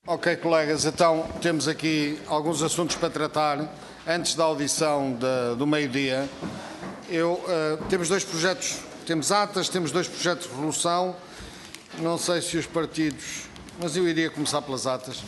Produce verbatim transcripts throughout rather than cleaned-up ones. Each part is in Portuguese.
Ok, colegas, então temos aqui alguns assuntos para tratar. Antes da audição de, do meio-dia, eu, uh, temos dois projetos, temos atas, temos dois projetos de resolução. Não sei se os partidos, mas eu iria começar pelas atas.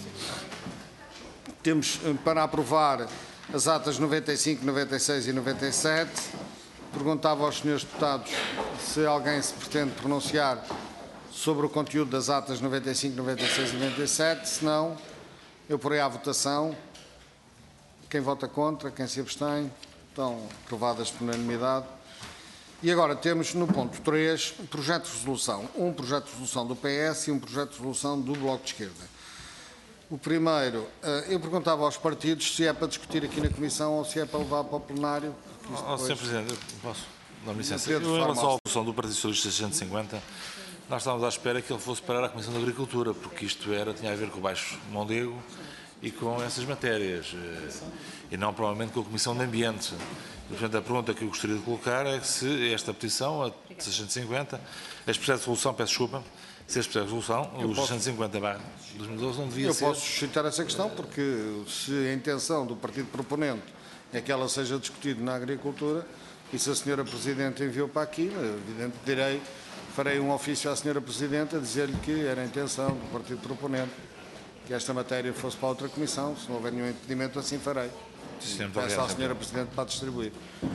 Temos uh, para aprovar as atas noventa e cinco, noventa e seis e noventa e sete. Perguntava aos senhores deputados se alguém se pretende pronunciar sobre o conteúdo das atas noventa e cinco, noventa e seis e noventa e sete. Se não, eu porei à votação. Quem vota contra, quem se abstém, estão aprovadas por unanimidade. E agora temos no ponto três um projeto de resolução. Um projeto de resolução do P S e um projeto de resolução do Bloco de Esquerda. O primeiro, eu perguntava aos partidos se é para discutir aqui na Comissão ou se é para levar para o plenário. Oh, senhor Presidente, posso dar licença? Eu, em relação à resolução do Partido Socialista seiscentos e cinquenta, nós estávamos à espera que ele fosse parar à Comissão de Agricultura, porque isto era, tinha a ver com o Baixo Mondego e com essas matérias, e não provavelmente com a Comissão de Ambiente. E, portanto, a pergunta que eu gostaria de colocar é que se esta petição, a seiscentos e cinquenta, este projeto de resolução, peço desculpa, se este projeto de resolução, o seiscentos e cinquenta barra dois mil e doze, não devia eu ser... Eu posso suscitar essa questão, porque se a intenção do partido proponente é que ela seja discutida na agricultura, e se a senhora Presidente enviou para aqui, evidente, direi, farei um ofício à senhora Presidente a dizer-lhe que era a intenção do partido proponente que esta matéria fosse para outra comissão. Se não houver nenhum impedimento, assim farei. Peço à senhora Presidente para distribuir.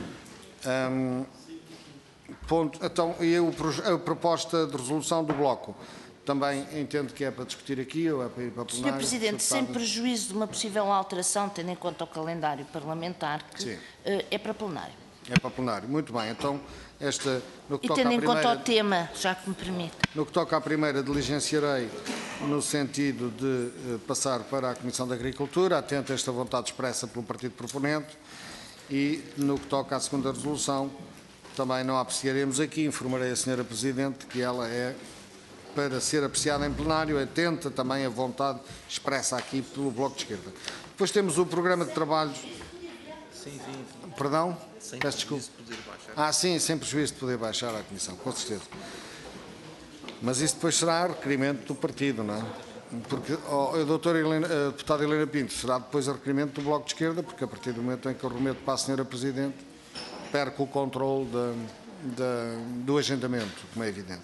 Um, ponto, então, e a, a proposta de resolução do Bloco também entendo que é para discutir aqui ou é para ir para o plenário? senhor Presidente, sem prejuízo de uma possível alteração, tendo em conta o calendário parlamentar, que uh, é para plenário. É para plenário. Muito bem. Então, esta... No que e toca tendo em primeira, conta o tema, já que me permite. No que toca à primeira, diligenciarei no sentido de uh, passar para a Comissão da Agricultura, atento a esta vontade expressa pelo partido proponente, e no que toca à segunda resolução, também não a apreciaremos aqui. Informarei a senhora Presidente que ela é para ser apreciada em plenário, atenta também à vontade expressa aqui pelo Bloco de Esquerda. Depois temos o programa de trabalhos... Sim, sim, sim. Perdão? Sem Peço desculpa. De poder baixar. Ah, sim, sem prejuízo de poder baixar à Comissão, com certeza. Mas isso depois será requerimento do partido, não é? Porque oh, a doutora Helena, a deputada Helena Pinto, será depois a requerimento do Bloco de Esquerda, porque a partir do momento em que eu remeto para a senhora Presidente, perco o controle da, da, do agendamento, como é evidente.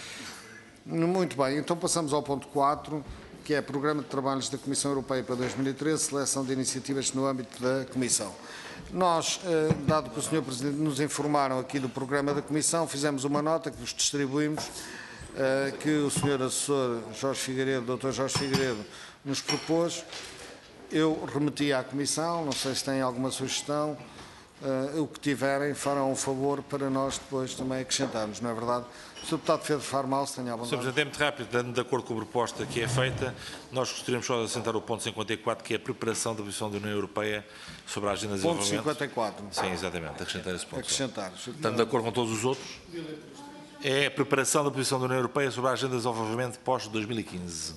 Muito bem, então passamos ao ponto quatro, que é Programa de Trabalhos da Comissão Europeia para dois mil e treze, seleção de iniciativas no âmbito da Comissão. Nós, dado que o senhor Presidente nos informaram aqui do programa da Comissão, fizemos uma nota que vos distribuímos, que o senhor Assessor Jorge Figueiredo, doutor Jorge Figueiredo, nos propôs. Eu remeti à Comissão, não sei se têm alguma sugestão, o que tiverem farão um favor para nós depois também acrescentarmos, não é verdade? O senhor Deputado Pedro Farmal, se tem a vontade. senhor Presidente, é muito rápido, dando de acordo com a proposta que é feita, nós gostaríamos só de assentar o ponto cinquenta e quatro, que é a preparação da posição da União Europeia sobre a agenda de desenvolvimento. Ponto cinquenta e quatro. Sim, exatamente, acrescentar esse ponto. Acrescentar. Estando de acordo com todos os outros, é a preparação da posição da União Europeia sobre a agenda de desenvolvimento pós dois mil e quinze.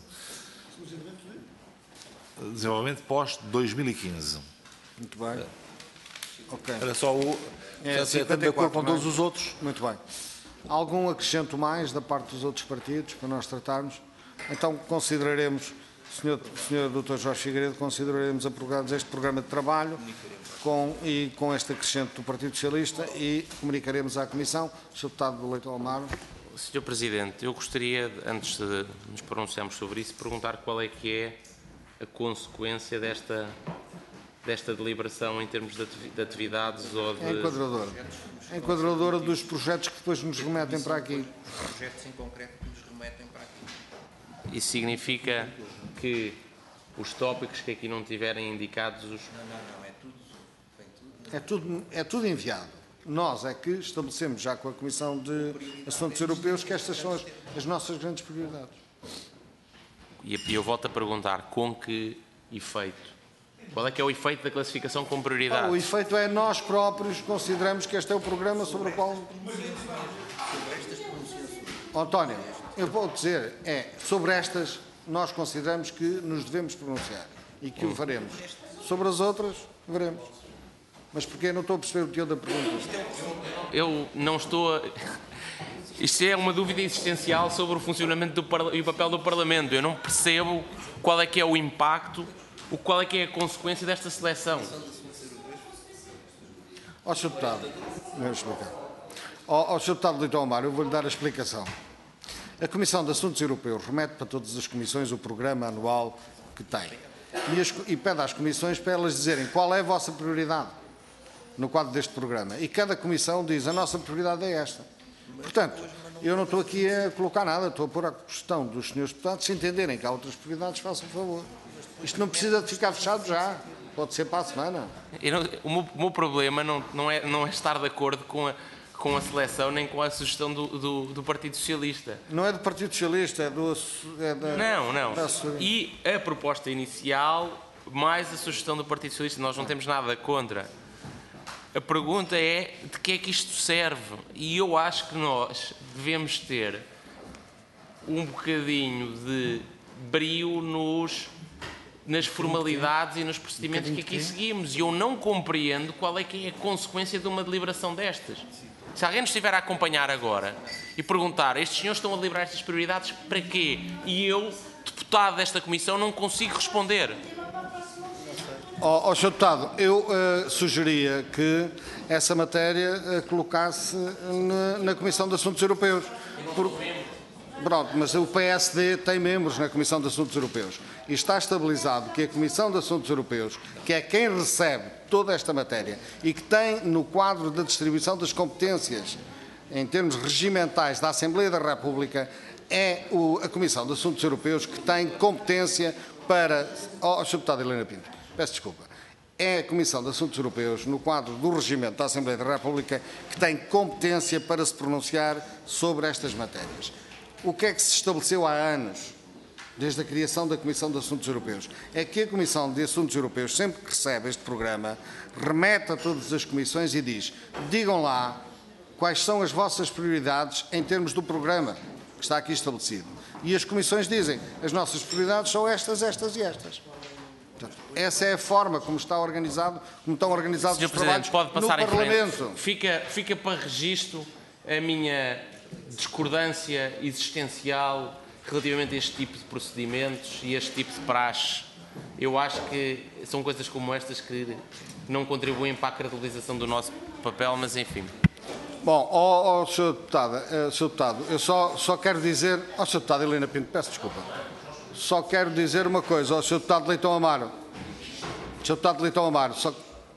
Desenvolvimento pós dois mil e quinze. Muito bem. Ok. Era só o... É, estando de acordo com todos os outros. Muito bem. Algum acrescento mais da parte dos outros partidos para nós tratarmos? Então consideraremos, senhor, senhor doutor Jorge Figueiredo, consideraremos aprovados este programa de trabalho com, e com este acrescento do Partido Socialista e comunicaremos à Comissão. O senhor Deputado Leitão Amaro. senhor Presidente, eu gostaria, antes de nos pronunciarmos sobre isso, perguntar qual é que é a consequência desta, desta deliberação em termos de atividades ou de... É enquadradora. É enquadradora dos projetos que depois nos remetem para aqui. Os projetos em concreto que nos remetem para aqui. Isso significa que os tópicos que aqui não tiverem indicados... Os... Não, não, não, é tudo, vem tudo. É tudo, é tudo enviado. Nós é que estabelecemos já com a Comissão de Assuntos Europeus que estas são as, as nossas grandes prioridades. E eu volto a perguntar, com que efeito? Qual é que é o efeito da classificação com prioridade? Ah, o efeito é nós próprios consideramos que este é o programa sobre o qual... Oh, António, eu vou dizer, é, sobre estas nós consideramos que nos devemos pronunciar e que o faremos. Sobre as outras, veremos. Mas porquê? Não estou a perceber o teor da pergunta. Eu não estou a... Isto é uma dúvida existencial sobre o funcionamento do e o papel do Parlamento. Eu não percebo qual é que é o impacto, o qual é que é a consequência desta seleção. Ó, senhor Deputado, vou explicar. Ó, ó senhor Deputado Leitão Amaro, eu vou-lhe dar a explicação. A Comissão de Assuntos Europeus remete para todas as comissões o programa anual que tem e, as, e pede às comissões para elas dizerem qual é a vossa prioridade no quadro deste programa. E cada comissão diz a nossa prioridade é esta. Portanto, eu não estou aqui a colocar nada, estou a pôr a questão dos senhores deputados, se entenderem que há outras prioridades, façam um favor. Isto não precisa de ficar fechado já, pode ser para a semana. Não, o, meu, o meu problema não, não, é, não é estar de acordo com a, com a seleção nem com a sugestão do, do, do Partido Socialista. Não é do Partido Socialista, é do... É da, não, não. Da... E a proposta inicial, mais a sugestão do Partido Socialista, nós não temos nada contra. A pergunta é de que é que isto serve? E eu acho que nós devemos ter um bocadinho de brio nos, nas formalidades e nos procedimentos que aqui seguimos. E eu não compreendo qual é que é a consequência de uma deliberação destas. Se alguém nos estiver a acompanhar agora e perguntar, estes senhores estão a deliberar estas prioridades para quê? E eu, deputado desta comissão, não consigo responder. Ó, oh, senhor Deputado, eu uh, sugeria que essa matéria uh, colocasse na, na Comissão de Assuntos Europeus. Por... Pronto, mas o P S D tem membros na Comissão de Assuntos Europeus e está estabilizado que a Comissão de Assuntos Europeus, que é quem recebe toda esta matéria e que tem no quadro da distribuição das competências em termos regimentais da Assembleia da República, é o, a Comissão de Assuntos Europeus que tem competência para... Ó, oh, senhor Deputado Helena Pinto. Peço desculpa. É a Comissão de Assuntos Europeus, no quadro do regimento da Assembleia da República, que tem competência para se pronunciar sobre estas matérias. O que é que se estabeleceu há anos, desde a criação da Comissão de Assuntos Europeus? É que a Comissão de Assuntos Europeus, sempre que recebe este programa, remete a todas as comissões e diz, digam lá quais são as vossas prioridades em termos do programa que está aqui estabelecido. E as comissões dizem, as nossas prioridades são estas, estas e estas. Portanto, essa é a forma como está organizado, como estão organizados senhor os trabalhos pode passar no em Parlamento. Frente. Fica, fica para registro a minha discordância existencial relativamente a este tipo de procedimentos e a este tipo de praxe. Eu acho que são coisas como estas que não contribuem para a credibilização do nosso papel, mas enfim. Bom, ó, ó, senhor Deputado, uh, senhor Deputado, eu só, só quero dizer... Ó, senhor Deputado Helena Pinto, peço desculpa. Só quero dizer uma coisa, ó, senhor Deputado Leitão Amaro. senhor Deputado Leitão Amaro, só...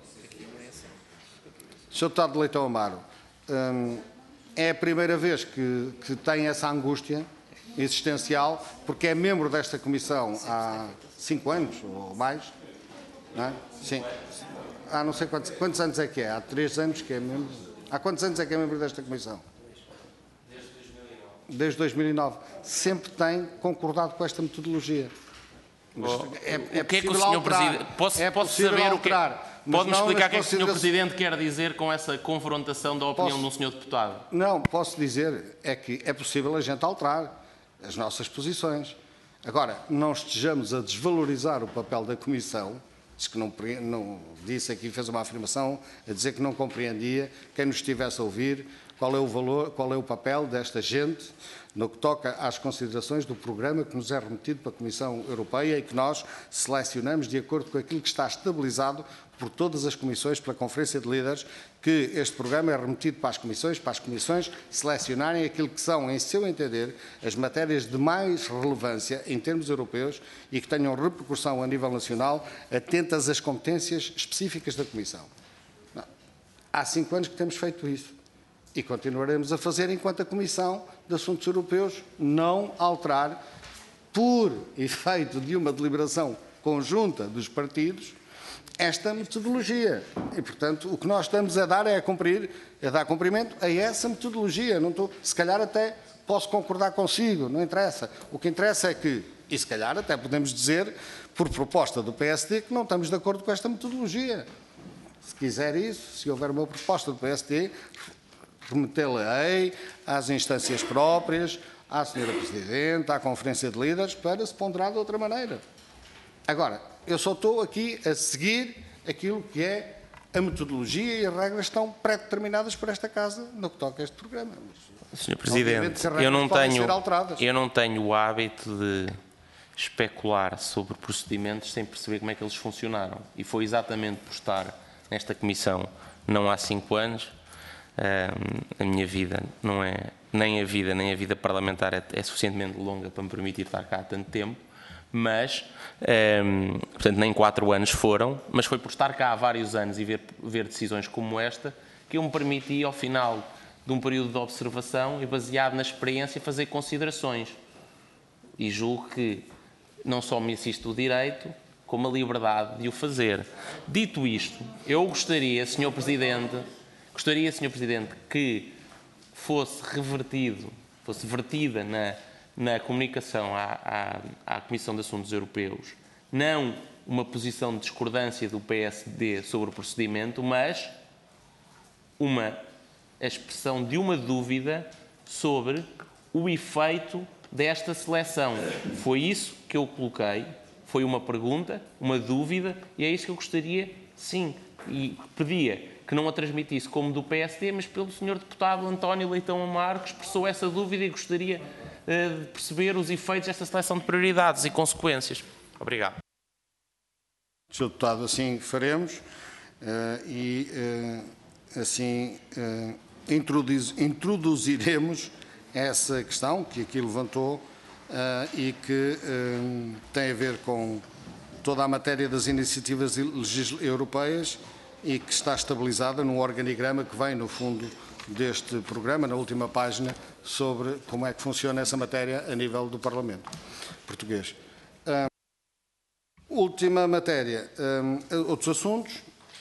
senhor Deputado Leitão Amaro, hum, é a primeira vez que, que tem essa angústia existencial, porque é membro desta comissão há cinco anos ou mais, não é? Sim. Há não sei quantos, quantos anos é que é? Há três anos que é membro. Há quantos anos é que é membro desta comissão? Desde dois mil e nove. Sempre tem concordado com esta metodologia. Mas oh, é, é o que é que o senhor Presidente... Posso, é posso saber alterar, o que... Pode-me explicar o que é que o senhor considera... Presidente quer dizer com essa confrontação da opinião posso... de um senhor Deputado? Não, posso dizer é que é possível a gente alterar as nossas posições. Agora, não estejamos a desvalorizar o papel da Comissão, diz que não, não disse aqui, fez uma afirmação a dizer que não compreendia, quem nos estivesse a ouvir, qual é o valor, qual é o papel desta gente no que toca às considerações do programa que nos é remetido para a Comissão Europeia e que nós selecionamos de acordo com aquilo que está estabilizado por todas as comissões, pela Conferência de Líderes, que este programa é remetido para as comissões, para as comissões selecionarem aquilo que são, em seu entender, as matérias de mais relevância em termos europeus e que tenham repercussão a nível nacional, atentas às competências específicas da Comissão. Não. Há cinco anos que temos feito isso. E continuaremos a fazer enquanto a Comissão de Assuntos Europeus não alterar, por efeito de uma deliberação conjunta dos partidos, esta metodologia. E, portanto, o que nós estamos a dar é a cumprir, a dar cumprimento a essa metodologia. Não estou, se calhar até posso concordar consigo, não interessa. O que interessa é que, e se calhar até podemos dizer, por proposta do P S D, que não estamos de acordo com esta metodologia. Se quiser isso, se houver uma proposta do P S D, remetê-la-ei às instâncias próprias, à senhora Presidente, à Conferência de Líderes, para se ponderar de outra maneira. Agora, eu só estou aqui a seguir aquilo que é A metodologia e as regras estão pré-determinadas por esta Casa no que toca a este programa. senhor Presidente, eu não, tenho, eu não tenho o hábito de especular sobre procedimentos sem perceber como é que eles funcionaram. E foi exatamente por estar nesta comissão não há cinco anos, a minha vida não é, nem a vida, nem a vida parlamentar é, é suficientemente longa para me permitir estar cá há tanto tempo, mas, um, portanto, nem quatro anos foram, mas foi por estar cá há vários anos e ver, ver decisões como esta que eu me permiti, ao final de um período de observação e baseado na experiência, fazer considerações. E julgo que não só me assiste o direito, como a liberdade de o fazer. Dito isto, eu gostaria, senhor Presidente, gostaria, senhor Presidente, que fosse revertido, fosse vertida na, na comunicação à, à, à Comissão de Assuntos Europeus, não uma posição de discordância do P S D sobre o procedimento, mas uma a expressão de uma dúvida sobre o efeito desta seleção. Foi isso que eu coloquei, foi uma pergunta, uma dúvida, e é isso que eu gostaria, sim, e pedia que não a transmitisse como do P S D, mas pelo senhor deputado António Leitão Amaro, que expressou essa dúvida e gostaria uh, de perceber os efeitos desta seleção de prioridades e consequências. Obrigado. senhor Deputado, assim faremos uh, e uh, assim uh, introduz, introduziremos essa questão que aqui levantou uh, e que uh, tem a ver com toda a matéria das iniciativas europeias e que está estabilizada num organigrama que vem, no fundo, deste programa, na última página, sobre como é que funciona essa matéria a nível do Parlamento português. Uh, última matéria. Uh, outros assuntos.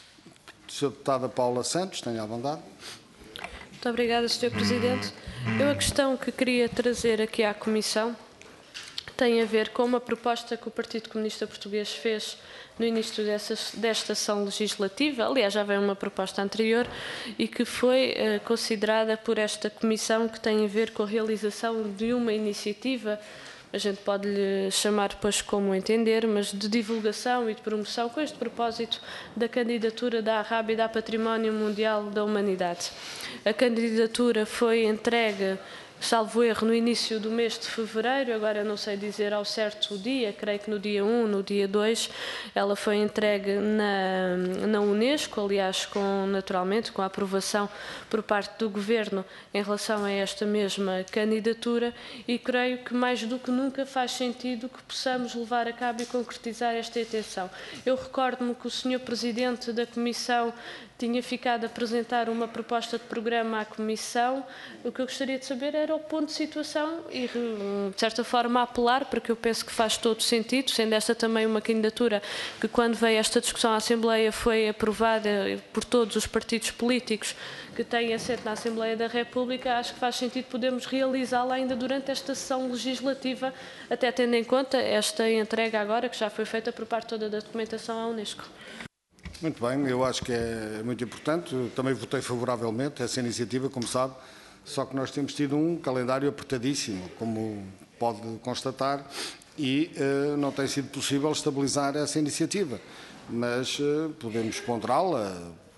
senhora Deputada Paula Santos, tenha a bondade. Muito obrigada, senhor Presidente. Eu a questão que queria trazer aqui à Comissão tem a ver com uma proposta que o Partido Comunista Português fez no início dessa, desta sessão legislativa. Aliás, já veio uma proposta anterior e que foi eh, considerada por esta Comissão, que tem a ver com a realização de uma iniciativa, a gente pode-lhe chamar depois como entender, mas de divulgação e de promoção com este propósito da candidatura da Arrábida a Património Mundial da Humanidade. A candidatura foi entregue, salvo erro, no início do mês de fevereiro, agora não sei dizer ao certo o dia, creio que no dia um, no dia dois, ela foi entregue na, na Unesco, aliás, com, naturalmente, com a aprovação por parte do Governo em relação a esta mesma candidatura, e creio que mais do que nunca faz sentido que possamos levar a cabo e concretizar esta intenção. Eu recordo-me que o senhor Presidente da Comissão tinha ficado a apresentar uma proposta de programa à Comissão. O que eu gostaria de saber era o ponto de situação e, de certa forma, apelar, porque eu penso que faz todo sentido, sendo esta também uma candidatura que, quando veio esta discussão à Assembleia, foi aprovada por todos os partidos políticos que têm assento na Assembleia da República. Acho que faz sentido podermos realizá-la ainda durante esta sessão legislativa, até tendo em conta esta entrega agora, que já foi feita por parte toda da documentação à Unesco. Muito bem, eu acho que é muito importante. Eu também votei favoravelmente a essa iniciativa, como sabe, só que nós temos tido um calendário apertadíssimo, como pode constatar, e uh, não tem sido possível estabilizar essa iniciativa. Mas uh, podemos ponderá-la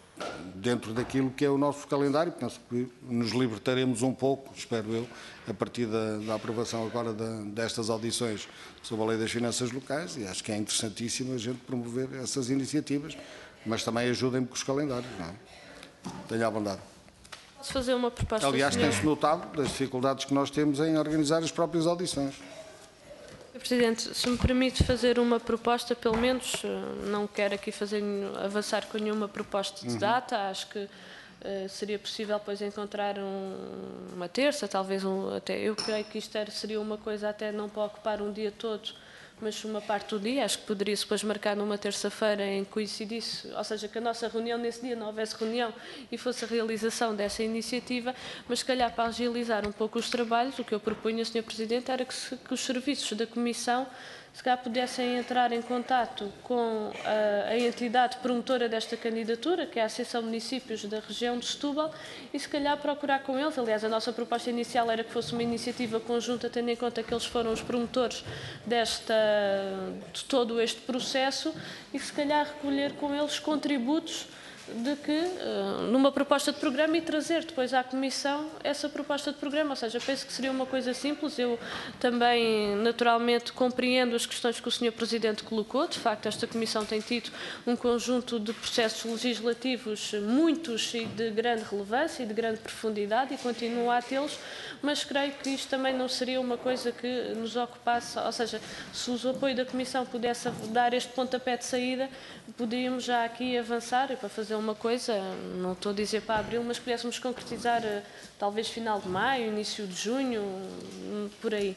dentro daquilo que é o nosso calendário. Penso que nos libertaremos um pouco, espero eu, a partir da, da aprovação agora da, destas audições sobre a Lei das Finanças Locais, e acho que é interessantíssimo a gente promover essas iniciativas, mas também ajudem-me com os calendários, não é? Tenha a bondade. Posso fazer uma proposta, aliás, senhor? tem-se notado das dificuldades que nós temos em organizar as próprias audições. senhor Presidente, se me permite fazer uma proposta, pelo menos, não quero aqui fazer, avançar com nenhuma proposta de data, uhum. Acho que uh, seria possível depois encontrar um, uma terça, talvez um, até, eu creio que isto era, seria uma coisa até não para ocupar um dia todo, mas uma parte do dia, acho que poderia-se depois marcar numa terça-feira em que coincidisse, ou seja, que a nossa reunião nesse dia não houvesse reunião e fosse a realização dessa iniciativa, mas se calhar para agilizar um pouco os trabalhos, o que eu propunha, senhor Presidente, era que, se, que os serviços da Comissão se calhar pudessem entrar em contato com a, a entidade promotora desta candidatura, que é a Associação de Municípios da região de Setúbal, e se calhar procurar com eles. Aliás, a nossa proposta inicial era que fosse uma iniciativa conjunta, tendo em conta que eles foram os promotores desta, de todo este processo, e se calhar recolher com eles contributos de que, uh, numa proposta de programa, e trazer depois à Comissão essa proposta de programa. Ou seja, penso que seria uma coisa simples. Eu também, naturalmente, compreendo as questões que o senhor Presidente colocou. De facto, esta Comissão tem tido um conjunto de processos legislativos, muitos e de grande relevância e de grande profundidade, e continua a tê-los, mas creio que isto também não seria uma coisa que nos ocupasse. Ou seja, se o apoio da Comissão pudesse dar este pontapé de saída, podíamos já aqui avançar e para fazer uma coisa, não estou a dizer para abril, mas pudéssemos concretizar talvez final de maio, início de junho, por aí.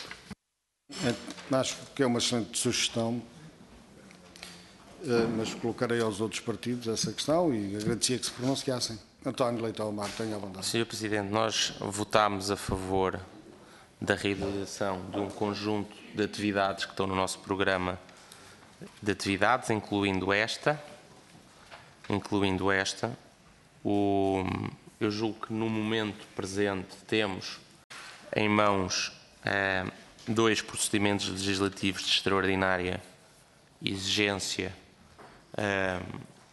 Acho que é uma excelente sugestão, mas colocarei aos outros partidos essa questão e agradecia que se pronunciassem. António Leitão Amaro, tenha a vontade. senhor Presidente, nós votámos a favor da realização de um conjunto de atividades que estão no nosso programa de atividades, incluindo esta, incluindo esta. O, eu julgo que no momento presente temos em mãos eh, dois procedimentos legislativos de extraordinária exigência eh,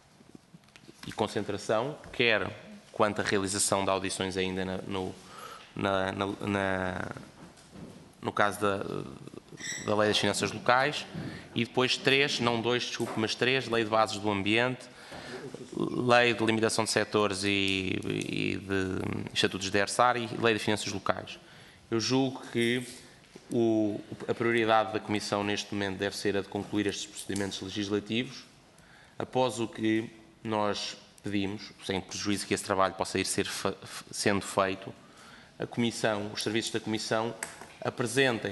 e concentração, quer quanto à realização de audições ainda na, no, na, na, na, no caso da, da Lei das Finanças Locais, e depois três, não dois, desculpe, mas três, Lei de Bases do Ambiente, Lei de Limitação de Setores e, e de Estatutos de ERSAR e Lei de Finanças Locais. Eu julgo que o, a prioridade da Comissão neste momento deve ser a de concluir estes procedimentos legislativos, após o que nós pedimos, sem prejuízo que esse trabalho possa ir ser fe, sendo feito, a Comissão, os serviços da Comissão apresentem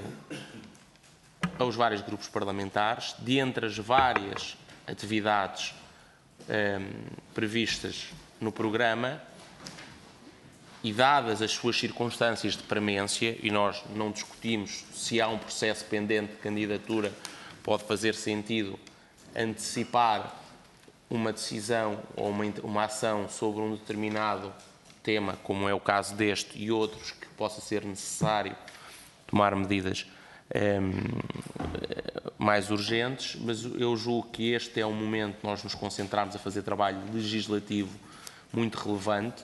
aos vários grupos parlamentares, de entre as várias atividades eh, previstas no programa e dadas as suas circunstâncias de premência, e nós não discutimos se há um processo pendente de candidatura, pode fazer sentido antecipar uma decisão ou uma, uma ação sobre um determinado tema, como é o caso deste e outros, que possa ser necessário tomar medidas eh, mais urgentes, mas eu julgo que este é um momento que nós nos concentrarmos a fazer trabalho legislativo muito relevante,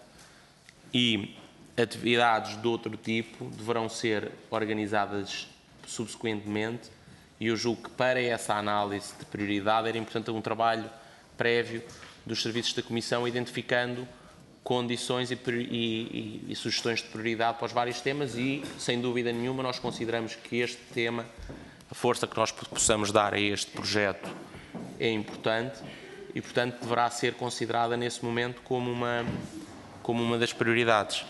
e atividades de outro tipo deverão ser organizadas subsequentemente, e eu julgo que para essa análise de prioridade era importante um trabalho prévio dos serviços da Comissão, identificando condições e, e, e sugestões de prioridade para os vários temas, e, sem dúvida nenhuma, nós consideramos que este tema, a força que nós possamos dar a este projeto é importante e, portanto, deverá ser considerada nesse momento como uma, como uma das prioridades.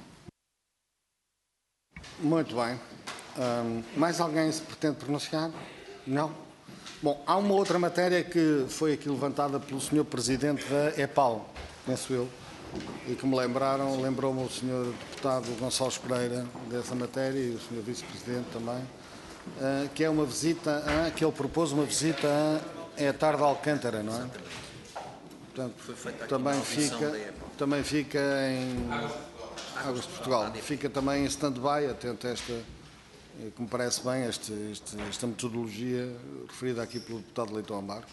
Muito bem. Um, mais alguém se pretende pronunciar? Não? Bom, há uma outra matéria que foi aqui levantada pelo senhor Presidente da EPAL, penso eu, e que me lembraram, lembrou-me o senhor Deputado Gonçalves Pereira dessa matéria, e o senhor Vice-Presidente também, uh, que é uma visita, a, que ele propôs uma visita a, é a Tarde Alcântara, não é? Portanto, também fica, também fica em Águas de Portugal, fica também em stand-by, atento a esta, que me parece bem, este, este, esta metodologia referida aqui pelo deputado Leitão Amaro,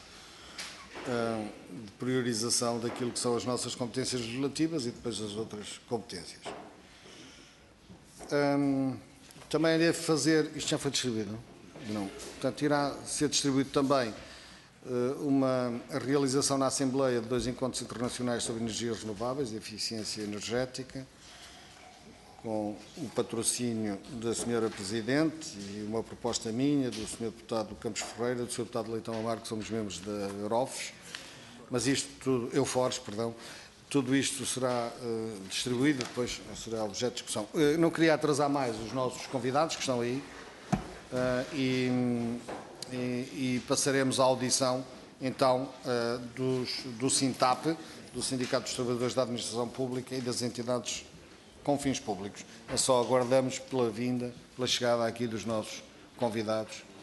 de priorização daquilo que são as nossas competências legislativas e depois as outras competências. Também deve fazer, isto já foi distribuído, não? Portanto, irá ser distribuído também uma a realização na Assembleia de dois encontros internacionais sobre energias renováveis e eficiência energética, com o patrocínio da senhora Presidente e uma proposta minha, do senhor Deputado Campos Ferreira, do senhor Deputado Leitão Amaro, que somos membros da Eurofos, mas isto tudo, Eufores, perdão, tudo isto será uh, distribuído e depois será objeto de discussão. Uh, não queria atrasar mais os nossos convidados que estão aí uh, e, e, e passaremos à audição, então, uh, dos, do SINTAP, do Sindicato dos Trabalhadores da Administração Pública e das entidades com fins públicos. É só aguardamos pela vinda, pela chegada aqui dos nossos convidados